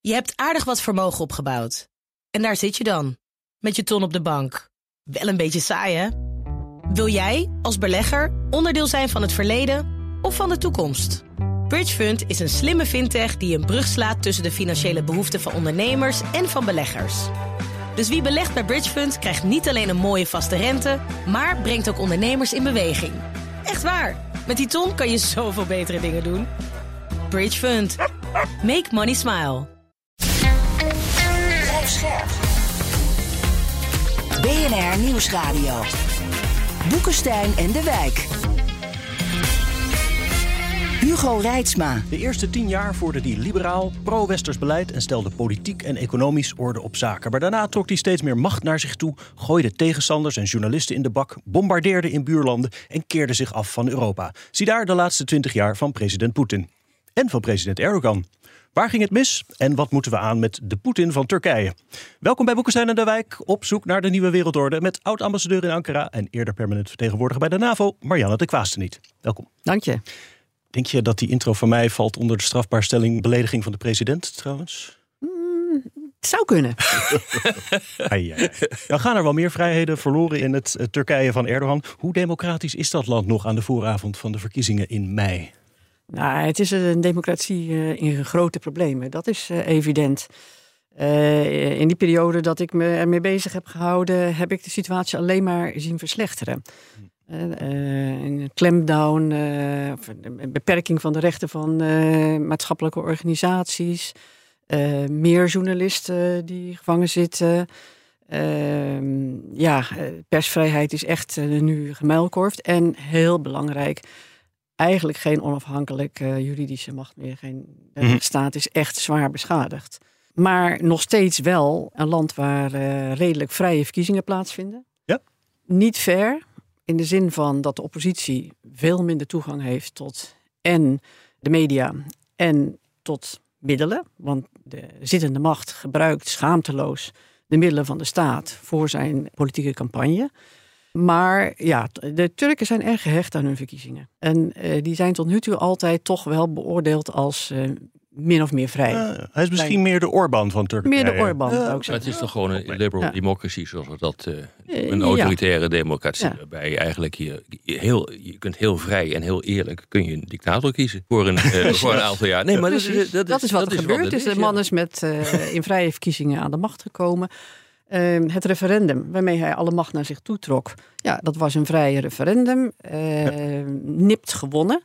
Je hebt aardig wat vermogen opgebouwd. En daar zit je dan, met je ton op de bank. Wel een beetje saai, hè? Wil jij, als belegger, onderdeel zijn van het verleden of van de toekomst? Bridgefund is een slimme fintech die een brug slaat tussen de financiële behoeften van ondernemers en van beleggers. Dus wie belegt bij Bridgefund krijgt niet alleen een mooie vaste rente, maar brengt ook ondernemers in beweging. Echt waar, met die ton kan je zoveel betere dingen doen. Bridgefund. Make money smile. Blijf scherp. BNR Nieuwsradio. Boekenstein en de Wijk. Hugo Reitsma. De eerste 10 jaar voerde hij liberaal, pro-westers beleid en stelde politiek en economisch orde op zaken. Maar daarna trok hij steeds meer macht naar zich toe, gooide tegenstanders en journalisten in de bak, bombardeerde in buurlanden en keerde zich af van Europa. Zie daar de laatste 20 jaar van president Poetin. En van president Erdogan. Waar ging het mis en wat moeten we aan met de Poetin van Turkije? Welkom bij Boekenstein en de Wijk, op zoek naar de nieuwe wereldorde met oud-ambassadeur in Ankara en eerder permanent vertegenwoordiger bij de NAVO, Marianne de Kwaasteniet. Welkom. Dank je. Denk je dat die intro van mij valt onder de strafbaarstelling belediging van de president trouwens? Het zou kunnen. Nou gaan er wel meer vrijheden verloren in het Turkije van Erdogan. Hoe democratisch is dat land nog aan de vooravond van de verkiezingen in mei? Nou, het is een democratie in grote problemen. Dat is evident. In die periode dat ik me ermee bezig heb gehouden, heb ik de situatie alleen maar zien verslechteren. Een clampdown, een beperking van de rechten van maatschappelijke organisaties, meer journalisten die gevangen zitten. Persvrijheid is echt nu gemuilkorfd en heel belangrijk. Eigenlijk geen onafhankelijke juridische macht meer. De staat is echt zwaar beschadigd. Maar nog steeds wel een land waar redelijk vrije verkiezingen plaatsvinden. Ja. Niet fair, in de zin van dat de oppositie veel minder toegang heeft tot en de media en tot middelen. Want de zittende macht gebruikt schaamteloos de middelen van de staat voor zijn politieke campagne. Maar ja, de Turken zijn erg gehecht aan hun verkiezingen. En die zijn tot nu toe altijd toch wel beoordeeld als min of meer vrij. Hij is misschien meer de Orbán van Turkije. Meer de Orbán. Maar het is toch gewoon een liberal democracy, zoals we dat een autoritaire democratie. Ja. Waarbij je eigenlijk je kunt heel vrij en heel eerlijk kun je een dictator kiezen voor een aantal jaar. Nee, maar dat is wat er gebeurd is. De man is in vrije verkiezingen aan de macht gekomen. Het referendum waarmee hij alle macht naar zich toetrok. Ja, dat was een vrij referendum. Nipt gewonnen.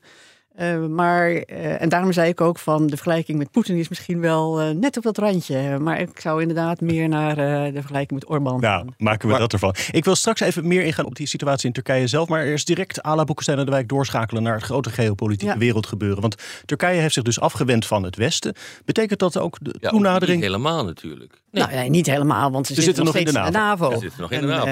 En daarom zei ik ook van de vergelijking met Poetin is misschien wel net op dat randje. Maar ik zou inderdaad meer naar de vergelijking met Orbán gaan. Nou, maken we dat ervan. Ik wil straks even meer ingaan op die situatie in Turkije zelf. Maar eerst direct à la Boekenstein en de Wijk doorschakelen naar het grote geopolitieke wereldgebeuren. Want Turkije heeft zich dus afgewend van het Westen. Betekent dat ook de toenadering? Niet helemaal natuurlijk. Nee. Nou, niet helemaal, want ze zitten nog steeds in de NAVO. Ze zitten nog in de NAVO.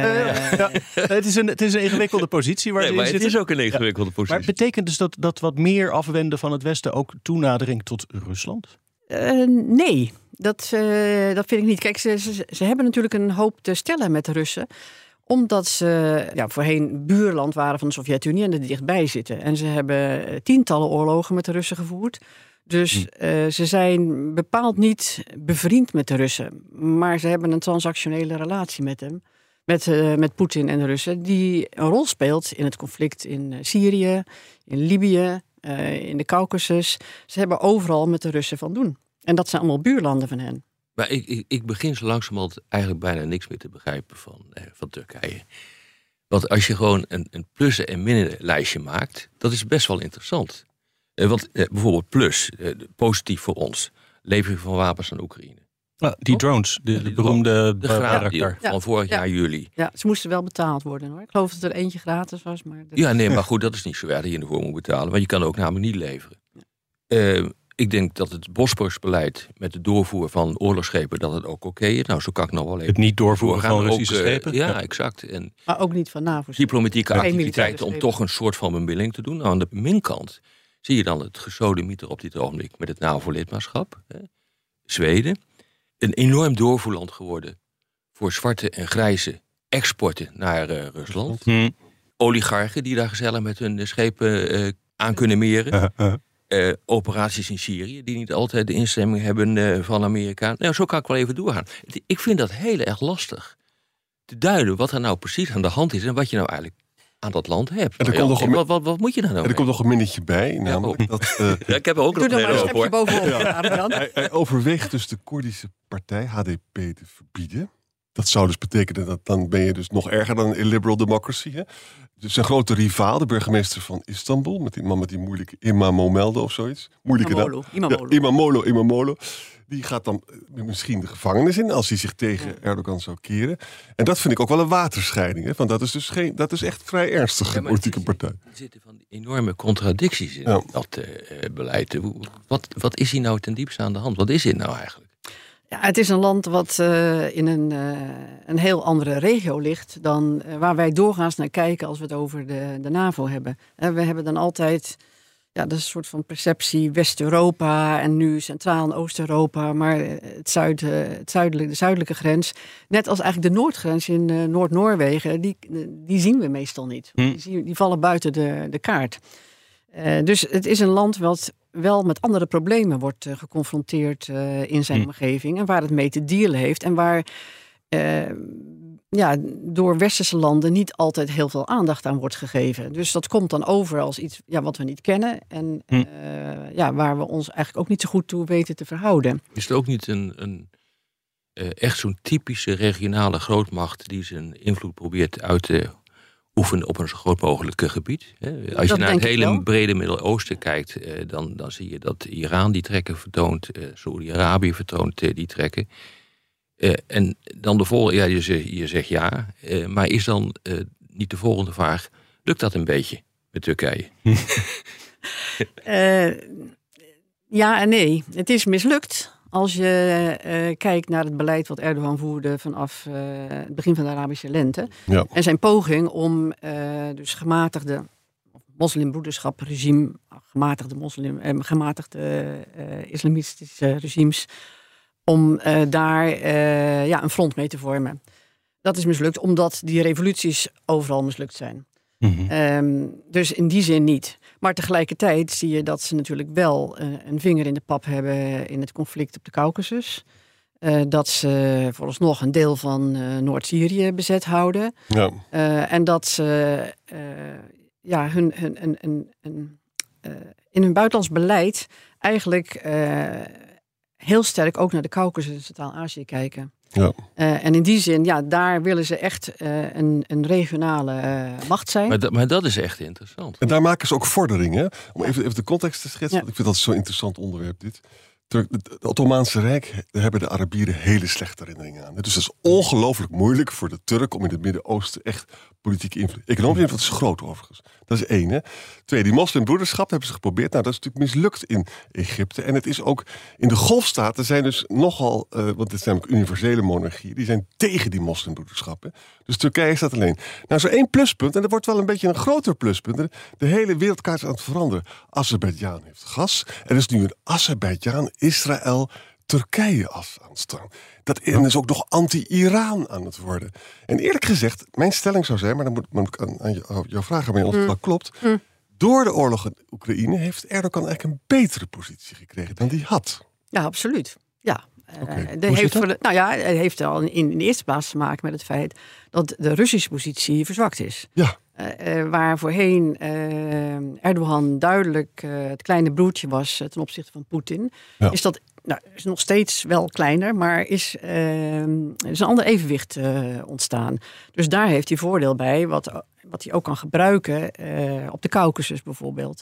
Het is een ingewikkelde positie. Maar het is ook een ingewikkelde positie. Maar betekent dus dat wat meer afwenden van het Westen ook toenadering tot Rusland? Nee, dat vind ik niet. Kijk, ze hebben natuurlijk een hoop te stellen met de Russen. Omdat ze voorheen buurland waren van de Sovjet-Unie en er dichtbij zitten. En ze hebben tientallen oorlogen met de Russen gevoerd. Dus ze zijn bepaald niet bevriend met de Russen. Maar ze hebben een transactionele relatie met hem. Met Poetin en de Russen. Die een rol speelt in het conflict in Syrië, in Libië, in de Caucasus. Ze hebben overal met de Russen van doen. En dat zijn allemaal buurlanden van hen. Maar ik begin zo langzamerhand eigenlijk bijna niks meer te begrijpen van Turkije. Want als je gewoon een plussen- en minnenlijstje maakt, dat is best wel interessant. Want bijvoorbeeld plus, positief voor ons, levering van wapens aan Oekraïne. Die drones, de beroemde Bayraktar van vorig jaar juli. Ja, ze moesten wel betaald worden hoor. Ik geloof dat er eentje gratis was. Maar maar goed, dat is niet zo erg dat je ervoor moet betalen. Want je kan ook namelijk niet leveren. Ik denk dat het Bosporusbeleid met de doorvoer van oorlogsschepen, dat het ook oké is. Nou, zo kan ik nog wel even. Het niet doorvoeren van Russische schepen? Ja, exact. Maar ook niet van NAVO. Diplomatieke activiteiten om toch een soort van bemiddeling te doen. Nou, aan de minkant zie je dan het gesodemieter op dit ogenblik met het NAVO-lidmaatschap. Zweden. Een enorm doorvoerland geworden voor zwarte en grijze exporten naar Rusland. Oligarchen die daar gezellig met hun schepen aan kunnen meren. operaties in Syrië, die niet altijd de instemming hebben van Amerika. Nou, zo kan ik wel even doorgaan. Ik vind dat heel erg lastig te duiden wat er nou precies aan de hand is en wat je nou eigenlijk aan dat land hebt. Wat moet je daar nou Er komt nog een minnetje bij, namelijk dat... ik heb er ook nog een hele hoop, bovenop. Hij overweegt dus de Koerdische partij HDP te verbieden. Dat zou dus betekenen dat dan ben je dus nog erger dan een illiberal democracy. Hè? Dus zijn grote rivaal, de burgemeester van Istanbul, met die man met die moeilijke Imamoglu of zoiets. Moeilijke naam. Imamoglu. Die gaat dan misschien de gevangenis in als hij zich tegen Erdogan zou keren. En dat vind ik ook wel een waterscheiding. Hè? Want dat is echt vrij ernstig, een politieke partij. Er zitten van die enorme contradicties in dat beleid. Wat is hier nou ten diepste aan de hand? Wat is dit nou eigenlijk? Ja, het is een land wat in een heel andere regio ligt dan waar wij doorgaans naar kijken als we het over de NAVO hebben. We hebben dan altijd, dat is een soort van perceptie West-Europa en nu Centraal- en Oost-Europa, maar de zuidelijke grens, net als eigenlijk de noordgrens in Noord-Noorwegen, die zien we meestal niet. Die vallen buiten de kaart. Dus het is een land wat wel met andere problemen wordt geconfronteerd in zijn omgeving en waar het mee te dealen heeft en waar door westerse landen niet altijd heel veel aandacht aan wordt gegeven. Dus dat komt dan over als iets wat we niet kennen en waar we ons eigenlijk ook niet zo goed toe weten te verhouden. Is het ook niet een echt zo'n typische regionale grootmacht die zijn invloed probeert uit te oefenen op een zo groot mogelijk gebied? Als je naar het hele brede Midden-Oosten kijkt, dan zie je dat Iran die trekken vertoont, Saoedi-Arabië vertoont die trekken. En dan de volgende, je zegt maar is dan niet de volgende vraag, lukt dat een beetje met Turkije? Ja en nee. Het is mislukt. Als je kijkt naar het beleid wat Erdogan voerde vanaf het begin van de Arabische lente. Ja. En zijn poging om dus gematigde moslimbroederschapregime, gematigde islamitische regimes, om daar een front mee te vormen. Dat is mislukt omdat die revoluties overal mislukt zijn. Mm-hmm. Dus in die zin niet. Maar tegelijkertijd zie je dat ze natuurlijk wel een vinger in de pap hebben in het conflict op de Caucasus. Dat ze vooralsnog een deel van Noord-Syrië bezet houden. Ja. En dat ze in hun buitenlands beleid eigenlijk heel sterk ook naar de Caucasus en Centraal-Azië kijken. Ja. En in die zin, daar willen ze echt een regionale macht zijn. Maar dat is echt interessant. En daar maken ze ook vorderingen. Om even de context te schetsen, want ik vind dat zo'n interessant onderwerp dit. Het Ottomaanse Rijk, daar hebben de Arabieren hele slechte herinneringen aan. Dus dat is ongelooflijk moeilijk voor de Turk om in het Midden-Oosten echt politieke invloed. Economische invloed is groot overigens. Dat is 1. Hè. 2, die moslimbroederschap hebben ze geprobeerd. Nou, dat is natuurlijk mislukt in Egypte. En het is ook in de Golfstaten zijn dus nogal, want dit zijn ook universele monarchieën, die zijn tegen die moslimbroederschap. Hè. Dus Turkije staat alleen. Nou, zo 1 pluspunt, en dat wordt wel een beetje een groter pluspunt. De hele wereldkaart is aan het veranderen. Azerbeidzjan heeft gas. Er is nu een Azerbeidzjan, Israël, Turkije-as aan het staan. Dat is ook nog anti-Iran aan het worden. En eerlijk gezegd, mijn stelling zou zijn, maar dan moet ik aan jou vragen, maar of het wel klopt. Door de oorlog in Oekraïne heeft Erdogan eigenlijk een betere positie gekregen dan die had. Ja, absoluut. Ja. Het heeft al in de eerste plaats te maken met het feit dat de Russische positie verzwakt is. Ja. Waar voorheen Erdogan duidelijk het kleine broertje was ten opzichte van Poetin, is dat is nog steeds wel kleiner, maar is een ander evenwicht ontstaan. Dus daar heeft hij voordeel bij, wat hij ook kan gebruiken op de Caucasus bijvoorbeeld.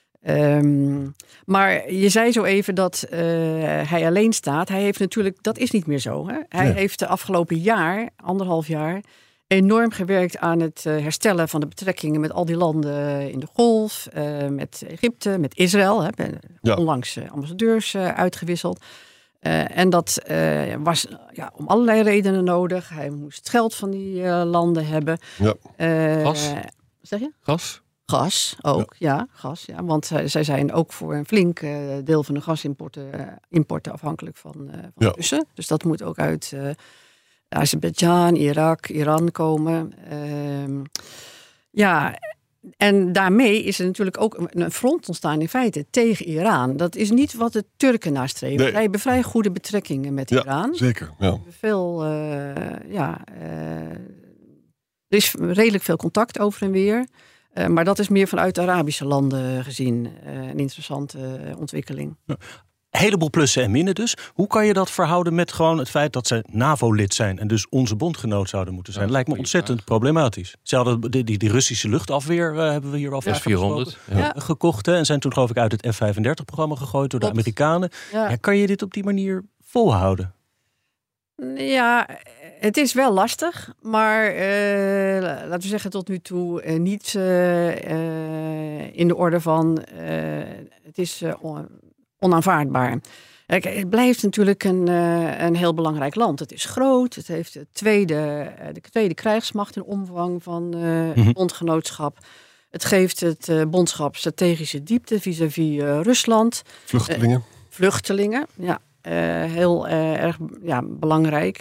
Maar je zei zo even dat hij alleen staat. Hij heeft natuurlijk, dat is niet meer zo. Hè? Hij heeft de afgelopen1,5 jaar enorm gewerkt aan het herstellen van de betrekkingen met al die landen in de Golf, met Egypte, met Israël. Onlangs ambassadeurs uitgewisseld. En dat was om allerlei redenen nodig. Hij moest het geld van die landen hebben. Ja. Gas? Zeg je? Gas? Gas ook, gas. Ja, want zij zijn ook voor een flink deel van de gasimporten afhankelijk van Russen. Dus dat moet ook uit Azerbeidzjan, Irak, Iran komen. En daarmee is er natuurlijk ook een front ontstaan in feite tegen Iran. Dat is niet wat de Turken nastreven. Nee. Zij hebben vrij goede betrekkingen met Iran. Zeker. Ja. Er is redelijk veel contact over en weer. Maar dat is meer vanuit de Arabische landen gezien een interessante ontwikkeling. Een heleboel plussen en minnen dus. Hoe kan je dat verhouden met gewoon het feit dat ze NAVO-lid zijn en dus onze bondgenoot zouden moeten zijn? Lijkt me ontzettend problematisch. Ze hadden die Russische luchtafweer hebben we hier al vaak S-400 gekocht. Hè, en zijn toen geloof ik uit het F-35-programma gegooid door de Amerikanen. Ja, kan je dit op die manier volhouden? Ja, het is wel lastig, maar laten we zeggen tot nu toe niet in de orde van het is onaanvaardbaar. Kijk, het blijft natuurlijk een heel belangrijk land. Het is groot, het heeft de tweede krijgsmacht in omvang van het bondgenootschap. Het geeft het bondschap strategische diepte vis-à-vis Rusland. Vluchtelingen, ja. Heel erg belangrijk.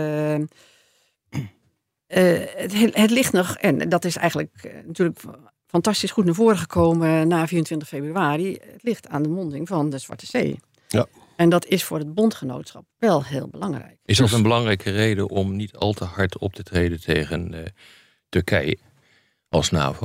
Het ligt nog, en dat is eigenlijk natuurlijk fantastisch goed naar voren gekomen na 24 februari. Het ligt aan de monding van de Zwarte Zee. Ja. En dat is voor het bondgenootschap wel heel belangrijk. Is dat een belangrijke reden om niet al te hard op te treden tegen Turkije als NAVO?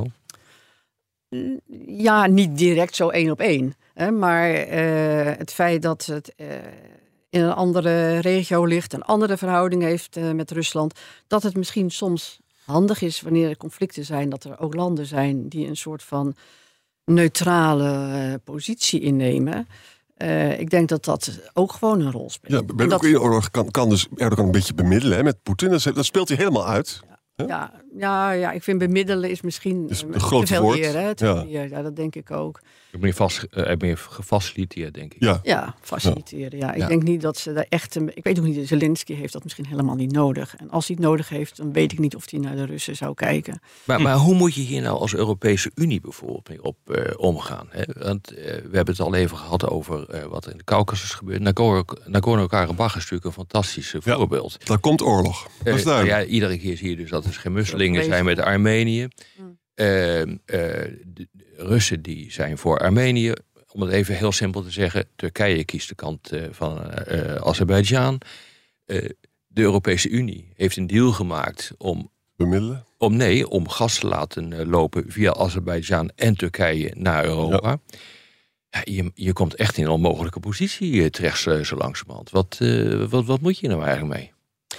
Ja, niet direct zo 1 op 1. Maar het feit dat het in een andere regio ligt, een andere verhouding heeft met Rusland, dat het misschien soms handig is wanneer er conflicten zijn, dat er ook landen zijn die een soort van neutrale positie innemen. Ik denk dat dat ook gewoon een rol speelt. Ja, bij de Oekraïne-oorlog kan dus Erdogan een beetje bemiddelen met Poetin. Dat speelt hij helemaal uit. Ja, ik vind bemiddelen is misschien een groot woord. Ja, dat denk ik ook. Meer gefaciliteerd, denk ik. Ja, faciliteren. Ja. Ik denk niet dat ze daar echt... Ik weet ook niet, Zelensky heeft dat misschien helemaal niet nodig. En als hij het nodig heeft, dan weet ik niet of hij naar de Russen zou kijken. Maar hoe moet je hier nou als Europese Unie bijvoorbeeld mee op omgaan? Hè? Want we hebben het al even gehad over wat er in de Caucasus gebeurt. Nagorno-Karabakh is natuurlijk een fantastisch voorbeeld. Daar komt oorlog. Dat is duidelijk. Iedere keer zie je dus dat er geen musselingen zijn met Armenië. De Russen die zijn voor Armenië. Om het even heel simpel te zeggen. Turkije kiest de kant van Azerbeidzjan. De Europese Unie heeft een deal gemaakt om bemiddelen? Om gas te laten lopen via Azerbeidzjan en Turkije naar Europa. Ja, je komt echt in een onmogelijke positie terecht zo langzamerhand. Wat moet je nou eigenlijk mee?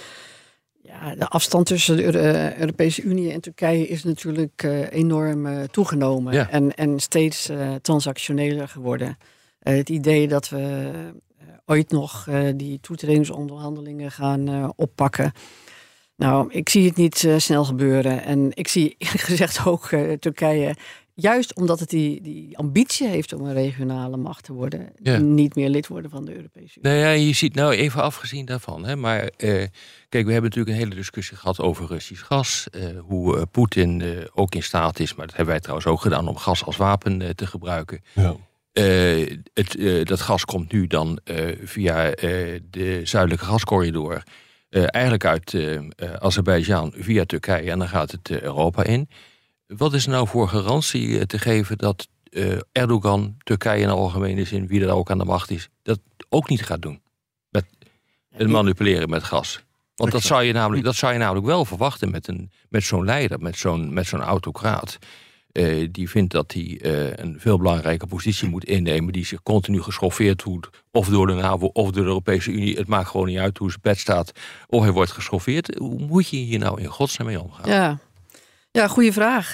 Ja, de afstand tussen de Europese Unie en Turkije is natuurlijk enorm toegenomen. En steeds transactioneler geworden. Het idee dat we ooit nog die toetredingsonderhandelingen gaan oppakken. Nou, ik zie het niet snel gebeuren. En ik zie eerlijk gezegd ook Turkije, juist omdat het die ambitie heeft om een regionale macht te worden, niet meer lid worden van de Europese Unie. Nou ja, je ziet nou even afgezien daarvan. Hè, maar kijk, we hebben natuurlijk een hele discussie gehad over Russisch gas. Hoe Poetin ook in staat is, maar dat hebben wij trouwens ook gedaan, om gas als wapen te gebruiken. Ja. Dat gas komt nu dan via de zuidelijke gascorridor. Eigenlijk uit Azerbeidzjan via Turkije en dan gaat het Europa in. Wat is nou voor garantie te geven dat Erdogan, Turkije in de algemene zin, wie er ook aan de macht is, dat ook niet gaat doen? Met het manipuleren met gas. Want dat zou je namelijk wel verwachten met zo'n leider, met zo'n autocraat. Die vindt dat hij een veel belangrijke positie moet innemen, die zich continu geschoffeerd voelt, of door de NAVO of door de Europese Unie. Het maakt gewoon niet uit hoe zijn bed staat, of hij wordt geschoffeerd. Hoe moet je hier nou in godsnaam mee omgaan? Ja, goede vraag.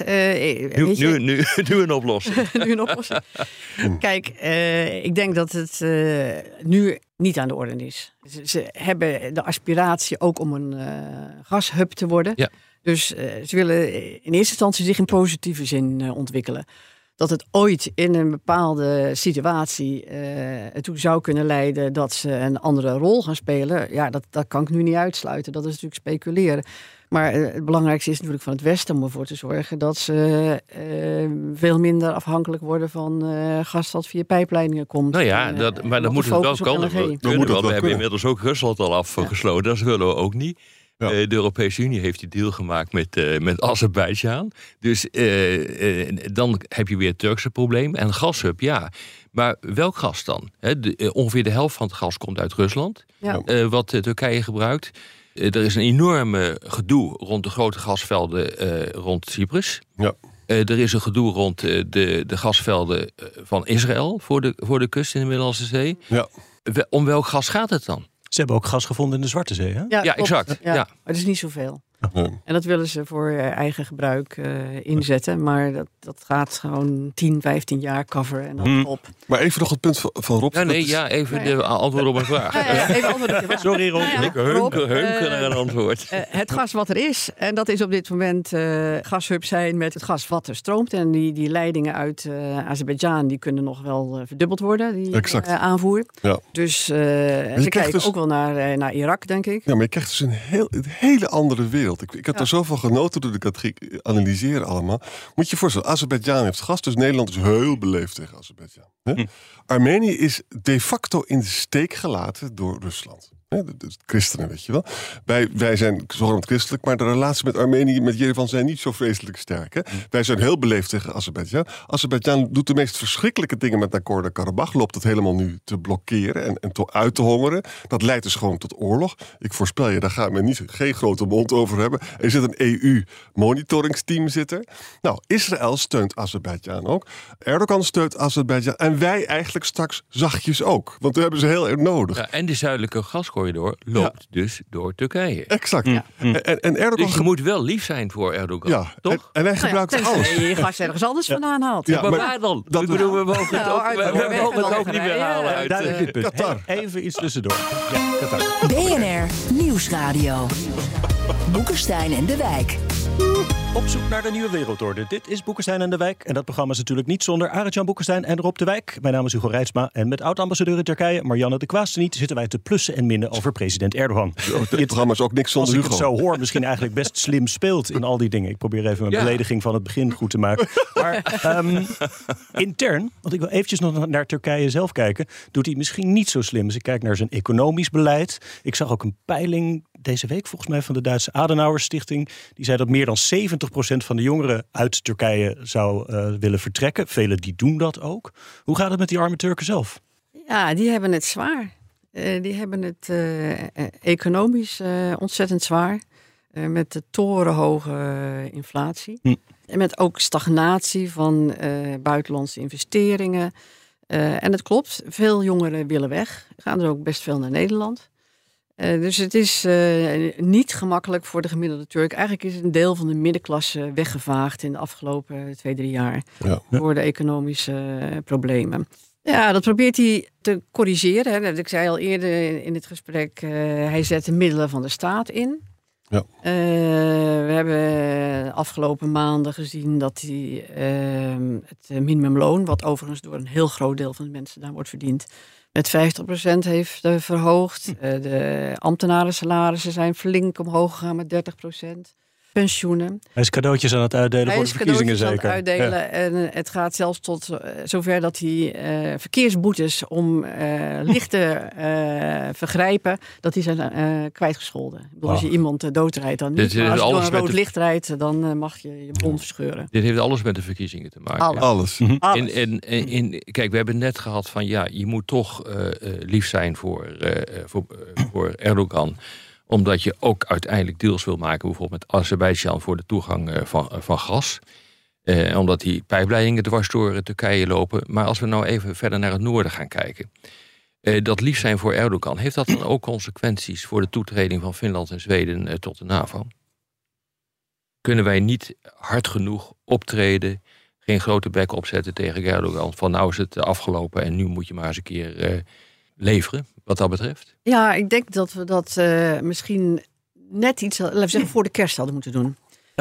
Nu een oplossing. Nu een oplossing. Kijk, ik denk dat het nu niet aan de orde is. Ze hebben de aspiratie ook om een gashub te worden. Ja. Dus ze willen in eerste instantie zich in positieve zin ontwikkelen. Dat het ooit in een bepaalde situatie ertoe zou kunnen leiden dat ze een andere rol gaan spelen. Ja, dat kan ik nu niet uitsluiten. Dat is natuurlijk speculeren. Maar het belangrijkste is natuurlijk van het Westen om ervoor te zorgen dat ze veel minder afhankelijk worden van gas dat via pijpleidingen komt. Nou ja, maar dan moet het wel komen. We hebben inmiddels ook Rusland al afgesloten. Dat willen we ook niet. Ja. De Europese Unie heeft die deal gemaakt met Azerbeidzjan. Dus dan heb je weer het Turkse probleem. En gashub, ja. Maar welk gas dan? Ongeveer de helft van het gas komt uit Rusland. Ja. Wat Turkije gebruikt. Er is een enorme gedoe rond de grote gasvelden rond Cyprus. Ja. Er is een gedoe rond de gasvelden van Israël voor de kust in de Middellandse Zee. Ja. Om welk gas gaat het dan? Ze hebben ook gas gevonden in de Zwarte Zee, hè? Ja, klopt. exact. Ja. Maar het is niet zoveel. Nee. En dat willen ze voor eigen gebruik inzetten. Maar dat gaat gewoon 10, 15 jaar cover en dan op. Maar even nog het punt van Rob. Even de antwoord op mijn vraag. Even antwoord. Sorry, Rob. Ik heunken naar een antwoord. Het gas wat er is, en dat is op dit moment gashubs zijn met het gas wat er stroomt. En die leidingen uit Azerbeidzjan, die kunnen nog wel verdubbeld worden, die aanvoer. Ja. Dus ze kijken dus ook wel naar Irak, denk ik. Ja, maar je krijgt dus een hele andere wereld. Ik heb er zoveel genoten toen ik dat ging analyseren allemaal. Moet je je voorstellen, Azerbeidzjan heeft gas, dus Nederland is heel beleefd tegen Azerbeidzjan. Armenië is de facto in de steek gelaten door Rusland. De christenen, weet je wel. Wij zijn zogenaamd christelijk, maar de relatie met Armenië, met Yerevan zijn niet zo vreselijk sterk. Hè? Wij zijn heel beleefd tegen Azerbeidzjan. Azerbeidzjan doet de meest verschrikkelijke dingen met Nagorno-Karabach. Loopt het helemaal nu te blokkeren en uit te hongeren. Dat leidt dus gewoon tot oorlog. Ik voorspel je, daar gaan we geen grote mond over hebben. Er zit een EU-monitoringsteam zitten. Nou, Israël steunt Azerbeidzjan ook. Erdogan steunt Azerbeidzjan. En wij eigenlijk straks zachtjes ook. Want we hebben ze heel erg nodig. Ja, en de zuidelijke gascorridor loopt dus door Turkije. Exact. Ja. En Erdogan... Dus je moet wel lief zijn voor Erdogan, ja, toch? En hij gebruikt alles. Je gas ergens anders vandaan haalt. Ja, maar waar dan? Ik bedoel, we mogen het ook niet meer halen uit Qatar. Even iets tussendoor. Ja, Qatar. BNR Nieuwsradio. Boekenstein en de Wijk. Op zoek naar de nieuwe wereldorde. Dit is Boekenstein en de Wijk. En dat programma is natuurlijk niet zonder Arend-Jan Boekenstein en Rob de Wijk. Mijn naam is Hugo Reitsma. En met oud-ambassadeur in Turkije, Marianne de Kwaasteniet, zitten wij te plussen en minnen over president Erdogan. Het programma is ook niks zonder Hugo. Als ik het zo hoor, misschien eigenlijk best slim speelt in al die dingen. Ik probeer even mijn belediging van het begin goed te maken. Maar intern, want ik wil eventjes nog naar Turkije zelf kijken, doet hij misschien niet zo slim. Dus ik kijk naar zijn economisch beleid. Ik zag ook een peiling deze week volgens mij van de Duitse Adenauer Stichting. Die zei dat meer dan 70% van de jongeren uit Turkije zou willen vertrekken. Velen die doen dat ook. Hoe gaat het met die arme Turken zelf? Ja, die hebben het zwaar. Die hebben het economisch ontzettend zwaar. Met de torenhoge inflatie. En met ook stagnatie van buitenlandse investeringen. En het klopt, veel jongeren willen weg. Gaan er ook best veel naar Nederland. Dus het is niet gemakkelijk voor de gemiddelde Turk. Eigenlijk is een deel van de middenklasse weggevaagd in de afgelopen 2-3 jaar. Ja. Door de economische problemen. Ja, dat probeert hij te corrigeren. Hè. Ik zei al eerder in het gesprek, hij zet de middelen van de staat in. Ja. We hebben de afgelopen maanden gezien dat hij het minimumloon, wat overigens door een heel groot deel van de mensen daar wordt verdiend, met 50% heeft verhoogd. De ambtenarensalarissen zijn flink omhoog gegaan met 30%. Pensioenen. Hij is cadeautjes aan het uitdelen voor de verkiezingen zeker. Aan het uitdelen. Ja. En het gaat zelfs tot zover dat hij verkeersboetes om lichte vergrijpen, dat die zijn kwijtgescholden. Ik bedoel, als je iemand doodrijdt, dan niet. Maar als je door een rood licht rijdt, dan mag je je bon verscheuren. Dit heeft alles met de verkiezingen te maken. Alles. Kijk, we hebben net gehad van je moet toch lief zijn voor Erdogan, omdat je ook uiteindelijk deals wil maken, bijvoorbeeld met Azerbeidzjan voor de toegang van gas. Omdat die pijpleidingen dwars door Turkije lopen. Maar als we nou even verder naar het noorden gaan kijken. Dat lief zijn voor Erdogan, heeft dat dan ook consequenties voor de toetreding van Finland en Zweden tot de NAVO? Kunnen wij niet hard genoeg optreden, geen grote bek opzetten tegen Erdogan, van nou is het afgelopen en nu moet je maar eens een keer leveren, wat dat betreft? Ja, ik denk dat we dat misschien net iets, laten we zeggen, voor de kerst hadden moeten doen.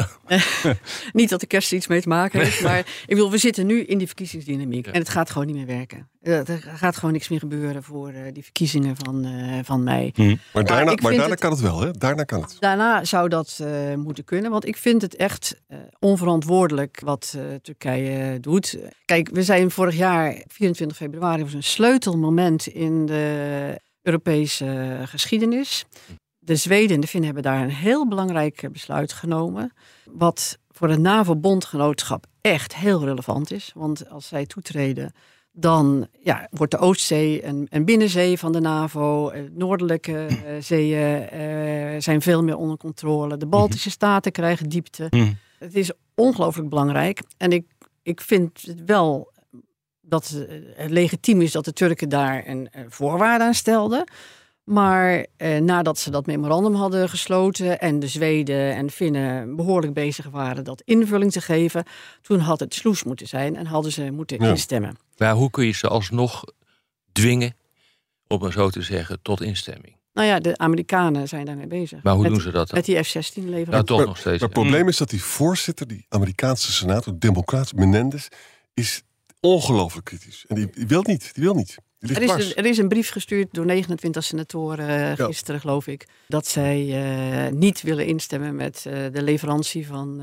Niet dat de kerst er iets mee te maken heeft, maar ik bedoel, we zitten nu in die verkiezingsdynamiek en het gaat gewoon niet meer werken. Er gaat gewoon niks meer gebeuren voor die verkiezingen van mei. Maar daarna kan het wel, hè? Daarna kan het. Daarna zou dat moeten kunnen, want ik vind het echt onverantwoordelijk wat Turkije doet. Kijk, we zijn vorig jaar, 24 februari, was een sleutelmoment in de Europese geschiedenis. De Zweden en de Finnen hebben daar een heel belangrijk besluit genomen. Wat voor het NAVO-bondgenootschap echt heel relevant is. Want als zij toetreden, dan wordt de Oostzee een binnenzee van de NAVO. Noordelijke zeeën zijn veel meer onder controle. De Baltische staten krijgen diepte. Het is ongelooflijk belangrijk. En ik vind het wel dat het legitiem is dat de Turken daar een voorwaarde aan stelden. Maar nadat ze dat memorandum hadden gesloten en de Zweden en Finnen behoorlijk bezig waren dat invulling te geven, toen had het sloes moeten zijn en hadden ze moeten instemmen. Maar hoe kun je ze alsnog dwingen, om maar zo te zeggen, tot instemming? Nou ja, de Amerikanen zijn daarmee bezig. Maar hoe doen ze dat dan? Met die F-16 leveren. Ja, toch nog steeds. Maar het probleem is dat die voorzitter, die Amerikaanse senator, democraat Menendez, is ongelooflijk kritisch. En die wil niet. Er is een brief gestuurd door 29 senatoren gisteren, geloof ik, dat zij niet willen instemmen met de leverantie van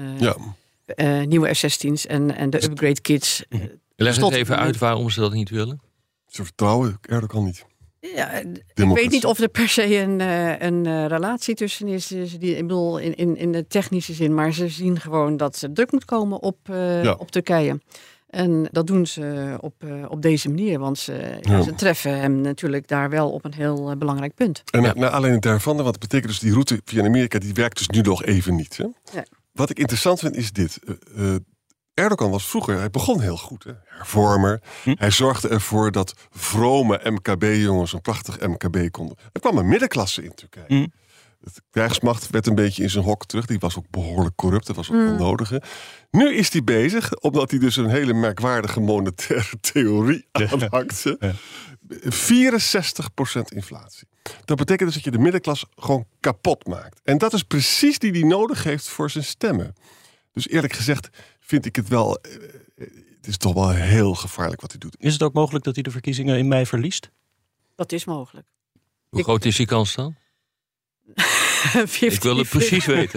nieuwe F-16's en de upgrade kits. Leg het even uit waarom ze dat niet willen. Ze vertrouwen Erdogan niet. Ja, ik weet niet of er per se een relatie tussen is. Ik bedoel, in de technische zin, maar ze zien gewoon dat er druk moet komen op Turkije. En dat doen ze op deze manier, want ze treffen hem natuurlijk daar wel op een heel belangrijk punt. En naar aanleiding daarvan, wat betekent dus die route via Amerika, die werkt dus nu nog even niet. Hè? Ja. Wat ik interessant vind is dit. Erdogan was vroeger, hij begon heel goed, hè? Hervormer. Hij zorgde ervoor dat vrome MKB-jongens een prachtig MKB konden. Er kwam een middenklasse in Turkije. De krijgsmacht werd een beetje in zijn hok terug. Die was ook behoorlijk corrupt. Dat was ook onnodige. Nu is hij bezig, omdat hij dus een hele merkwaardige monetaire theorie aanhangt. 64% inflatie. Dat betekent dus dat je de middenklasse gewoon kapot maakt. En dat is precies die hij nodig heeft voor zijn stemmen. Dus eerlijk gezegd vind ik het wel... Het is toch wel heel gevaarlijk wat hij doet. Is het ook mogelijk dat hij de verkiezingen in mei verliest? Dat is mogelijk. Hoe groot is die kans dan? 50, ik wil het precies weten.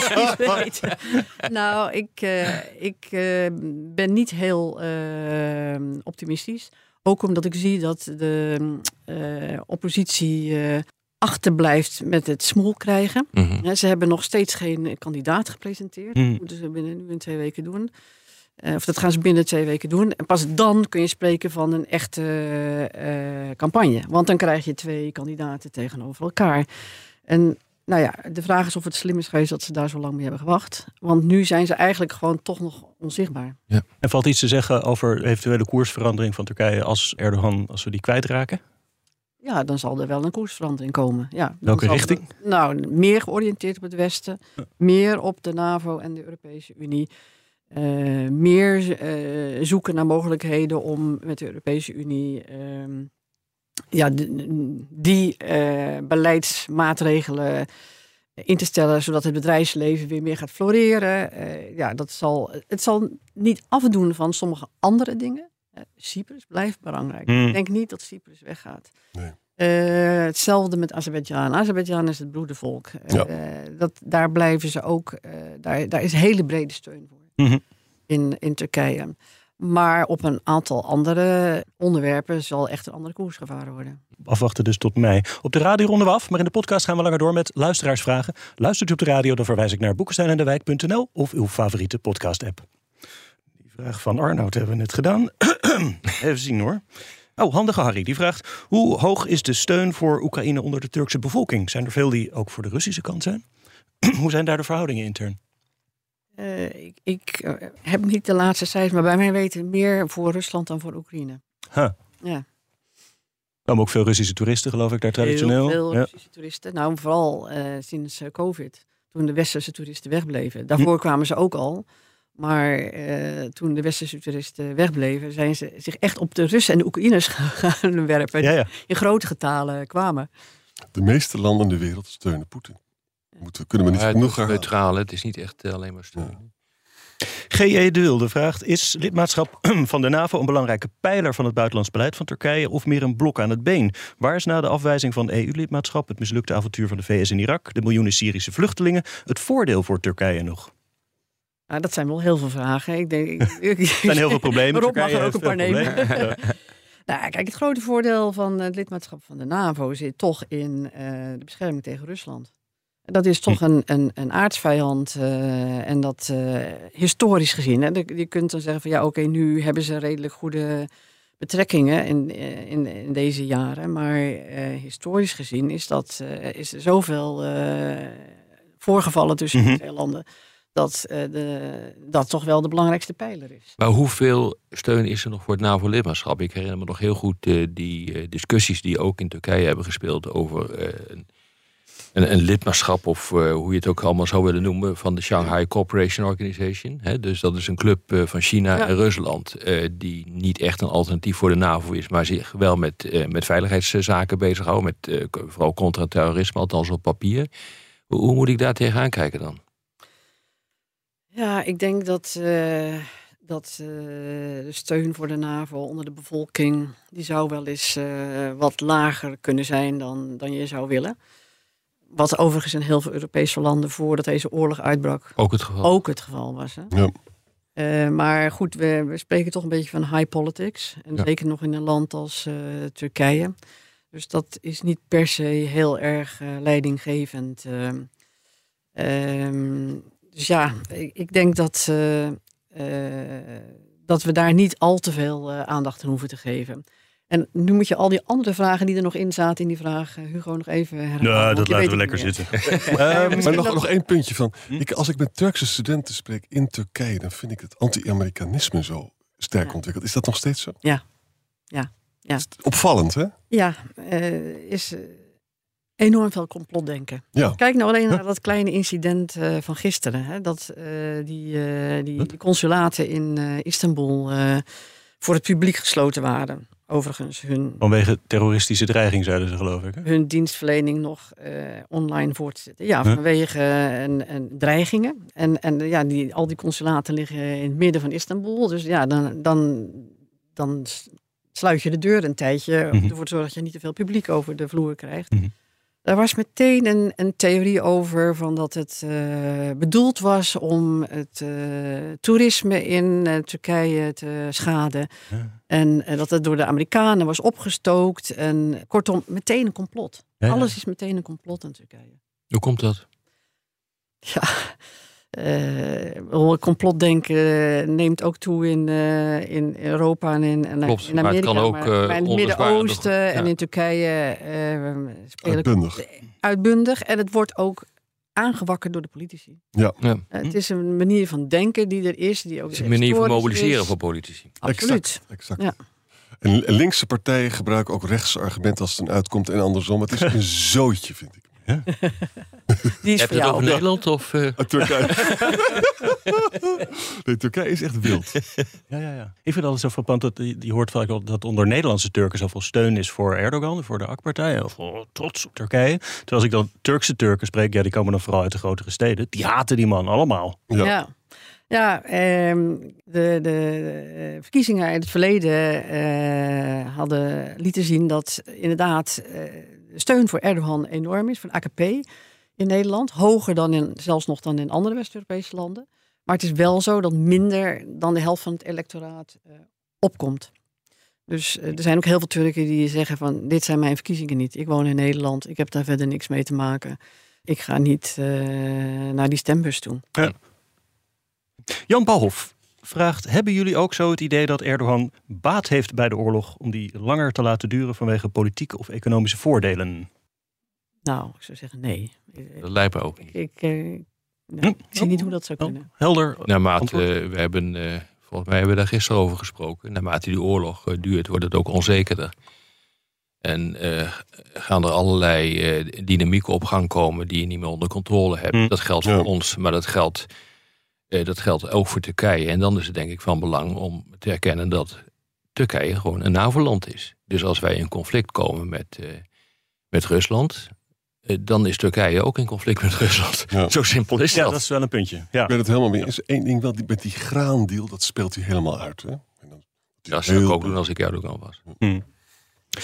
Nou, ik ben niet heel optimistisch. Ook omdat ik zie dat de oppositie achterblijft met het smoel krijgen. Ze hebben nog steeds geen kandidaat gepresenteerd. Dat moeten ze binnen 2 weken doen. Of dat gaan ze binnen 2 weken doen. En pas dan kun je spreken van een echte campagne. Want dan krijg je 2 kandidaten tegenover elkaar. En nou ja, de vraag is of het slim is geweest dat ze daar zo lang mee hebben gewacht. Want nu zijn ze eigenlijk gewoon toch nog onzichtbaar. Ja. En valt iets te zeggen over eventuele koersverandering van Turkije als Erdogan, als we die kwijtraken? Ja, dan zal er wel een koersverandering komen. Ja, welke richting? Meer georiënteerd op het Westen. Meer op de NAVO en de Europese Unie. Meer zoeken naar mogelijkheden om met de Europese Unie die beleidsmaatregelen in te stellen, zodat het bedrijfsleven weer meer gaat floreren. Het zal niet afdoen van sommige andere dingen. Cyprus blijft belangrijk. Ik denk niet dat Cyprus weggaat. Nee. Hetzelfde met Azerbeidzjan. Azerbeidzjan is het broedervolk. Daar blijven ze ook. Daar is hele brede steun voor in Turkije. Maar op een aantal andere onderwerpen zal echt een andere koers gevaren worden. Afwachten dus tot mei. Op de radio ronden we af, maar in de podcast gaan we langer door met luisteraarsvragen. Luistert u op de radio, dan verwijs ik naar boekensteinendewijk.nl of uw favoriete podcast-app. Die vraag van Arnoud hebben we net gedaan. Even zien hoor. Handige Harry, die vraagt: hoe hoog is de steun voor Oekraïne onder de Turkse bevolking? Zijn er veel die ook voor de Russische kant zijn? Hoe zijn daar de verhoudingen intern? Ik heb niet de laatste cijfers, maar bij mij weten meer voor Rusland dan voor Oekraïne. Ja. Er komen ook veel Russische toeristen, geloof ik, daar traditioneel. Heel veel Russische toeristen. Nou, vooral sinds COVID, toen de westerse toeristen wegbleven. Daarvoor kwamen ze ook al. Maar toen de westerse toeristen wegbleven, zijn ze zich echt op de Russen en de Oekraïners gaan werpen. Die in grote getalen kwamen. De meeste landen in de wereld steunen Poetin. Kunnen we niet genoeg gaan. Neutraal, het is niet echt alleen maar steun. G.E. de Wilde vraagt: is lidmaatschap van de NAVO een belangrijke pijler van het buitenlands beleid van Turkije of meer een blok aan het been? Waar is na de afwijzing van EU-lidmaatschap, het mislukte avontuur van de VS in Irak, de miljoenen Syrische vluchtelingen, het voordeel voor Turkije nog? Nou, dat zijn wel heel veel vragen. Ik denk, er zijn heel veel problemen. Rob mag er ook een paar nemen. Nou, kijk, het grote voordeel van het lidmaatschap van de NAVO zit toch in de bescherming tegen Rusland. Dat is toch een aardsvijand en dat historisch gezien. Hè, je kunt dan zeggen van ja, oké, nu hebben ze redelijk goede betrekkingen in deze jaren. Maar historisch gezien is er zoveel voorgevallen tussen de twee landen dat toch wel de belangrijkste pijler is. Maar hoeveel steun is er nog voor het NAVO-lidmaatschap? Ik herinner me nog heel goed die discussies die ook in Turkije hebben gespeeld over een lidmaatschap, of hoe je het ook allemaal zou willen noemen, van de Shanghai Cooperation Organization. Dus dat is een club van China en Rusland, die niet echt een alternatief voor de NAVO is, maar zich wel met veiligheidszaken bezighouden, met vooral contra-terrorisme, althans op papier. Hoe moet ik daar tegenaan kijken dan? Ja, ik denk dat de steun voor de NAVO onder de bevolking, die zou wel eens wat lager kunnen zijn dan je zou willen. Wat overigens in heel veel Europese landen voordat deze oorlog uitbrak ook het geval was. Hè? Ja. Maar goed, we spreken toch een beetje van high politics. En zeker nog in een land als Turkije. Dus dat is niet per se heel erg leidinggevend. Dus ja, ik denk dat we daar niet al te veel aandacht aan hoeven te geven. En nu moet je al die andere vragen die er nog in zaten in die vraag, Hugo, nog even herhalen. Ja, dat laten we lekker zitten. Maar nog één puntje van. Als ik met Turkse studenten spreek in Turkije, dan vind ik het anti-Amerikanisme zo sterk ontwikkeld. Is dat nog steeds zo? Ja. Is opvallend, hè? Ja, is enorm veel complotdenken. Ja. Kijk nou alleen naar dat kleine incident van gisteren. Hè, dat die consulaten in Istanbul voor het publiek gesloten waren. Overigens vanwege terroristische dreiging, zeiden ze, geloof ik. Hè? Hun dienstverlening nog online voor te zetten. Ja, vanwege een dreigingen. En al die consulaten liggen in het midden van Istanbul. Dus ja, dan sluit je de deur een tijdje om ervoor te zorgen dat je niet te veel publiek over de vloer krijgt. Daar was meteen een theorie over van dat het bedoeld was om het toerisme in Turkije te schaden. Ja. En dat het door de Amerikanen was opgestookt. En kortom, meteen een complot. Ja. Alles is meteen een complot in Turkije. Hoe komt dat? Ja, complotdenken neemt ook toe in Europa en in Amerika. Maar het kan ook maar in het Midden-Oosten en in Turkije uitbundig. En het wordt ook aangewakkerd door de politici. Ja. Het is een manier van denken die er is. Het is een manier van mobiliseren voor politici. Absoluut. Exact. Ja. En linkse partijen gebruiken ook rechtse argumenten als het dan uitkomt en andersom. Het is een zootje, vind ik. Ja? Die is heb voor je het jou. over Nederland of Turkije? Nee, Turkije is echt wild. Ja. Ik vind het zo frappant dat je hoort vaak al dat onder Nederlandse Turken zoveel steun is voor Erdogan, voor de AK-partij, of trots op Turkije. Terwijl als ik dan Turkse Turken spreek, die komen dan vooral uit de grotere steden. Die haten die man allemaal. Ja, de verkiezingen uit het verleden lieten zien dat inderdaad steun voor Erdogan enorm is, voor de AKP in Nederland. Hoger zelfs nog dan in andere West-Europese landen. Maar het is wel zo dat minder dan de helft van het electoraat opkomt. Dus er zijn ook heel veel Turken die zeggen van dit zijn mijn verkiezingen niet. Ik woon in Nederland, ik heb daar verder niks mee te maken. Ik ga niet naar die stembus toe. Ja. Jan Balhoff vraagt, hebben jullie ook zo het idee dat Erdogan baat heeft bij de oorlog om die langer te laten duren vanwege politieke of economische voordelen? Nou, ik zou zeggen nee. Dat lijkt me ook niet. Ik zie niet hoe dat zou kunnen. Helder. Naarmate volgens mij hebben we daar gisteren over gesproken. Naarmate die oorlog duurt, wordt het ook onzekerder. En gaan er allerlei dynamieken op gang komen die je niet meer onder controle hebt. Dat geldt voor ons, maar dat geldt ook voor Turkije. En dan is het denk ik van belang om te erkennen dat Turkije gewoon een NAVO-land is. Dus als wij in conflict komen met Rusland, dan is Turkije ook in conflict met Rusland. Ja. Zo simpel is dat. Ja, dat is wel een puntje. Ja. Ik ben het helemaal mee eens. Eén ding wel, met die graandeal, dat speelt hij helemaal uit. Hè? Dat zou ik ook doen als ik Erdogan was.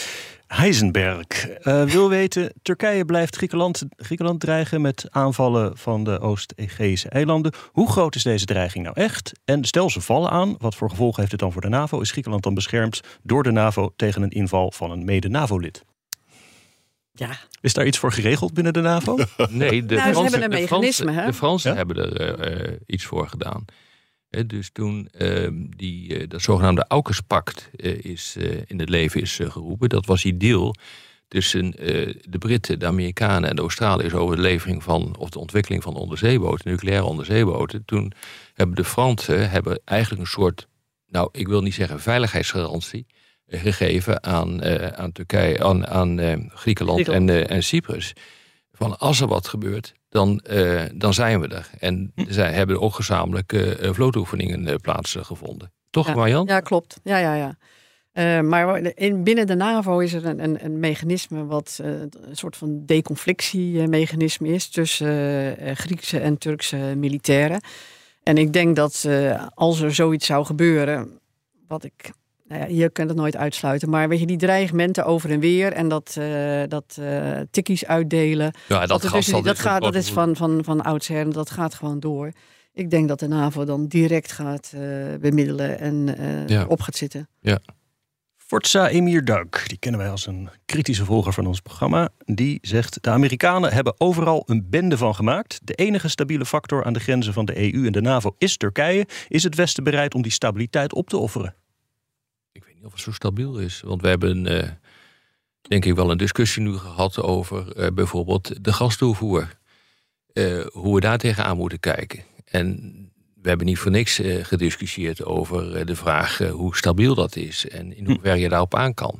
Heisenberg wil weten, Turkije blijft Griekenland dreigen met aanvallen van de Oost-Egeïsche eilanden. Hoe groot is deze dreiging nou echt? En stel ze vallen aan, wat voor gevolgen heeft het dan voor de NAVO? Is Griekenland dan beschermd door de NAVO tegen een inval van een mede-NAVO-lid? Ja. Is daar iets voor geregeld binnen de NAVO? Nee, ze hebben een mechanisme. De Fransen hebben er iets voor gedaan. Dus toen dat zogenaamde AUKUS-pact in het leven is geroepen, dat was die deal tussen de Britten, de Amerikanen en de Australiërs over de levering van, of de ontwikkeling van onderzeeboten, nucleaire onderzeeboten. Toen hebben de Fransen eigenlijk een soort, nou, ik wil niet zeggen veiligheidsgarantie, gegeven aan Turkije, aan Griekenland en Cyprus. Van als er wat gebeurt, dan zijn we er. En zij hebben ook gezamenlijk vlootoefeningen plaatsgevonden. Toch, Marjan? Ja, klopt. Ja. Maar binnen de NAVO is er een mechanisme wat een soort van deconflictiemechanisme is tussen Griekse en Turkse militairen. En ik denk dat als er zoiets zou gebeuren, je kunt het nooit uitsluiten. Maar weet je, die dreigementen over en weer en dat tikkies uitdelen. Ja, dat is van oudsher en dat gaat gewoon door. Ik denk dat de NAVO dan direct gaat bemiddelen en op gaat zitten. Ja. Forza Emirdağ, die kennen wij als een kritische volger van ons programma. Die zegt, de Amerikanen hebben overal een bende van gemaakt. De enige stabiele factor aan de grenzen van de EU en de NAVO is Turkije. Is het Westen bereid om die stabiliteit op te offeren? Ik weet niet of het zo stabiel is. Want we hebben denk ik wel een discussie nu gehad over bijvoorbeeld de gastoevoer. Hoe we daar tegenaan moeten kijken. En we hebben niet voor niks gediscussieerd over de vraag hoe stabiel dat is. En in hoeverre je daarop aan kan.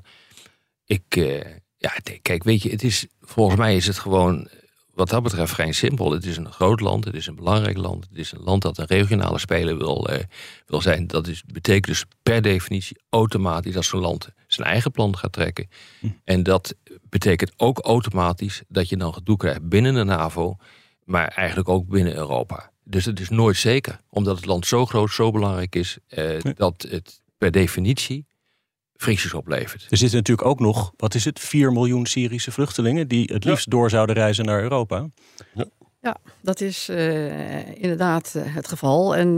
Kijk, weet je, volgens mij is het gewoon wat dat betreft vrij simpel. Het is een groot land, het is een belangrijk land. Het is een land dat een regionale speler wil zijn. Dat betekent dus per definitie automatisch dat zo'n land zijn eigen plan gaat trekken. En dat betekent ook automatisch dat je dan gedoe krijgt binnen de NAVO, maar eigenlijk ook binnen Europa. Dus het is nooit zeker, omdat het land zo groot, zo belangrijk is, dat het per definitie fricties oplevert. Er zitten natuurlijk ook nog, 4 miljoen Syrische vluchtelingen die het liefst door zouden reizen naar Europa. Ja, dat is inderdaad het geval. En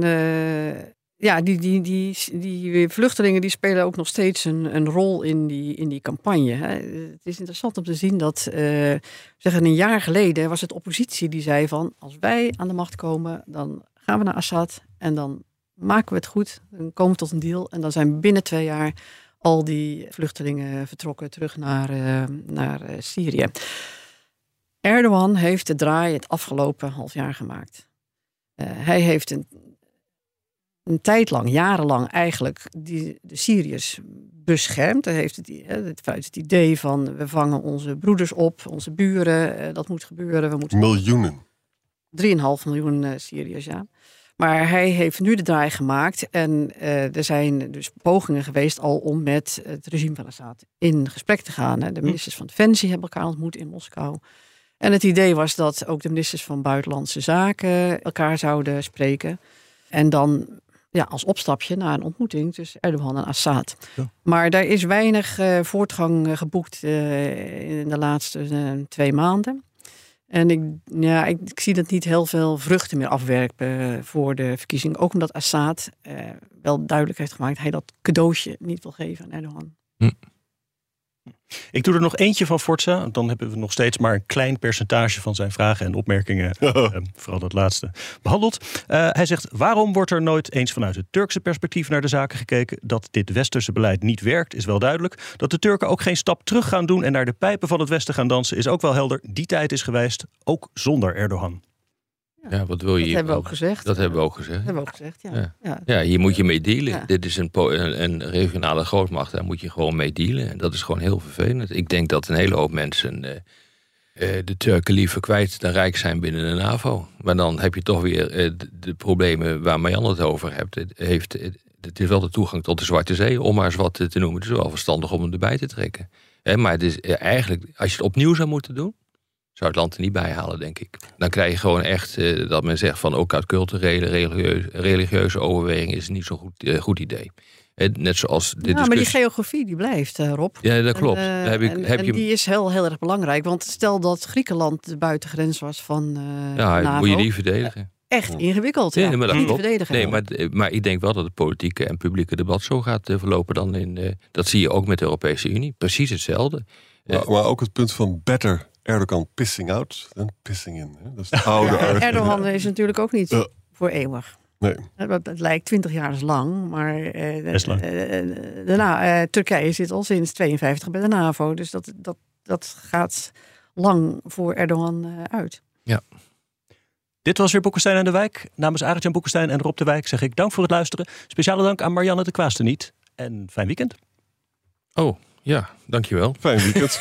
die vluchtelingen die spelen ook nog steeds een rol in die campagne. Hè. Het is interessant om te zien dat een jaar geleden was het oppositie die zei van, als wij aan de macht komen, dan gaan we naar Assad en dan maken we het goed. Dan komen we tot een deal en dan zijn binnen 2 jaar al die vluchtelingen vertrokken terug naar Syrië. Erdogan heeft de draai het afgelopen half jaar gemaat. Hij heeft een tijd lang, jarenlang eigenlijk de Syriërs beschermd. Hij heeft het idee van, we vangen onze broeders op, onze buren, dat moet gebeuren. Miljoenen. 3,5 miljoen Syriërs, ja. Maar hij heeft nu de draai gemaakt en er zijn dus pogingen geweest al om met het regime van Assad in gesprek te gaan. De ministers van Defensie hebben elkaar ontmoet in Moskou. En het idee was dat ook de ministers van Buitenlandse Zaken elkaar zouden spreken. En dan als opstapje naar een ontmoeting tussen Erdogan en Assad. Ja. Maar daar is weinig voortgang geboekt in de laatste 2 maanden. En ik zie dat niet heel veel vruchten meer afwerpen voor de verkiezing. Ook omdat Assad wel duidelijk heeft gemaakt dat hij dat cadeautje niet wil geven aan Erdogan. Ik doe er nog eentje van Forza. Dan hebben we nog steeds maar een klein percentage van zijn vragen en opmerkingen, vooral dat laatste, behandeld. Hij zegt, waarom wordt er nooit eens vanuit het Turkse perspectief naar de zaken gekeken? Dat dit westerse beleid niet werkt, is wel duidelijk. Dat de Turken ook geen stap terug gaan doen en naar de pijpen van het Westen gaan dansen, is ook wel helder. Die tijd is geweest, ook zonder Erdogan. Ja, wat wil je? Dat hebben we ook gezegd. Ja, hier moet je mee dealen. Ja. Dit is een regionale grootmacht, daar moet je gewoon mee dealen. En dat is gewoon heel vervelend. Ik denk dat een hele hoop mensen de Turken liever kwijt dan rijk zijn binnen de NAVO. Maar dan heb je toch weer de problemen waar Marjan het over hebt. Het is wel de toegang tot de Zwarte Zee, om maar eens wat te noemen. Het is wel verstandig om hem erbij te trekken. Maar het is eigenlijk, als je het opnieuw zou moeten doen, zou het land er niet bij halen, denk ik. Dan krijg je gewoon echt dat men zegt van, ook uit culturele, religieuze overwegingen is het niet zo'n goed idee. Net zoals de discussie. Maar die geografie die blijft, Rob. Ja, dat klopt. En die is heel erg belangrijk. Want stel dat Griekenland de buitengrens was van NAVO. Moet je die verdedigen. Echt ingewikkeld. Ja, maar dat niet klopt. verdedigen. Nee, maar ik denk wel dat het politieke en publieke debat zo gaat verlopen dan in. Dat zie je ook met de Europese Unie. Precies hetzelfde. Maar ook het punt van better Erdogan pissing out than pissing in. Hè? Dat is de oude Erdogan is natuurlijk ook niet voor eeuwig. Nee. Het lijkt 20 jaar is lang, maar lang. Turkije zit al sinds 52 bij de NAVO. Dus dat gaat lang voor Erdogan uit. Ja. Dit was weer Boekenstein en de Wijk. Namens Arend-Jan Boekenstein en Rob de Wijk zeg ik dank voor het luisteren. Speciale dank aan Marianne de Kwaasteniet. En fijn weekend. Oh, ja, dankjewel. Fijn weekend.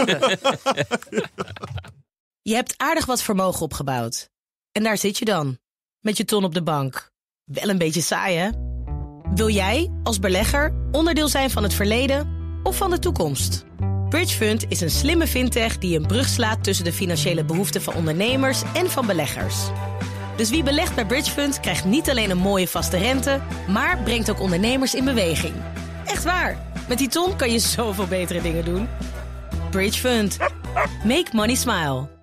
Je hebt aardig wat vermogen opgebouwd. En daar zit je dan, met je ton op de bank. Wel een beetje saai, hè? Wil jij, als belegger, onderdeel zijn van het verleden of van de toekomst? Bridgefund is een slimme fintech die een brug slaat tussen de financiële behoeften van ondernemers en van beleggers. Dus wie belegt bij Bridgefund krijgt niet alleen een mooie vaste rente, maar brengt ook ondernemers in beweging. Echt waar, met die ton kan je zoveel betere dingen doen. Bridgefund. Make money smile.